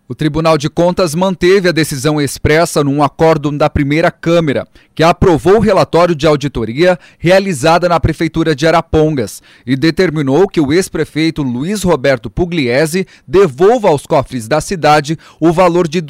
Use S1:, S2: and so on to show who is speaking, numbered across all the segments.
S1: O Tribunal de Contas manteve a decisão expressa num acórdão da primeira Câmara, que aprovou o relatório de auditoria realizada na Prefeitura de Arapongas e determinou que o ex-prefeito Luiz Roberto Pugliese devolva aos cofres da cidade o valor de R$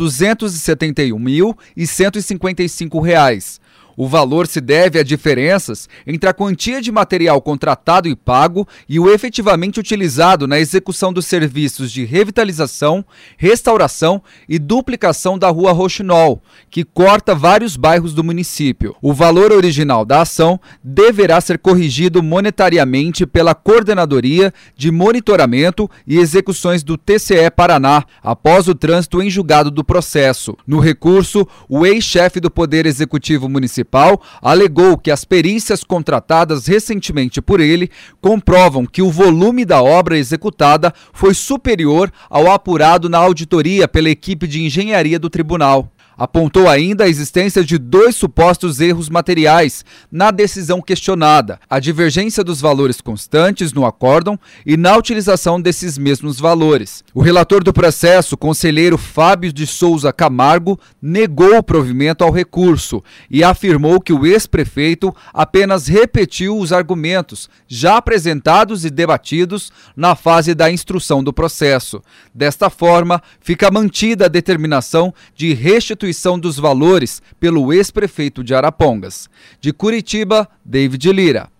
S1: 271.155. O valor se deve a diferenças entre a quantia de material contratado e pago e o efetivamente utilizado na execução dos serviços de revitalização, restauração e duplicação da Rua Roxinol, que corta vários bairros do município. O valor original da ação deverá ser corrigido monetariamente pela Coordenadoria de Monitoramento e Execuções do TCE Paraná, após o trânsito em julgado do processo. No recurso, o ex-chefe do Poder Executivo Municipal alegou que as perícias contratadas recentemente por ele comprovam que o volume da obra executada foi superior ao apurado na auditoria pela equipe de engenharia do tribunal. Apontou ainda a existência de 2 supostos erros materiais na decisão questionada, a divergência dos valores constantes no acórdão e na utilização desses mesmos valores. O relator do processo, conselheiro Fábio de Souza Camargo, negou o provimento ao recurso e afirmou que o ex-prefeito apenas repetiu os argumentos já apresentados e debatidos na fase da instrução do processo. Desta forma, fica mantida a determinação de restituição dos valores pelo ex-prefeito de Arapongas. De Curitiba, David Lira.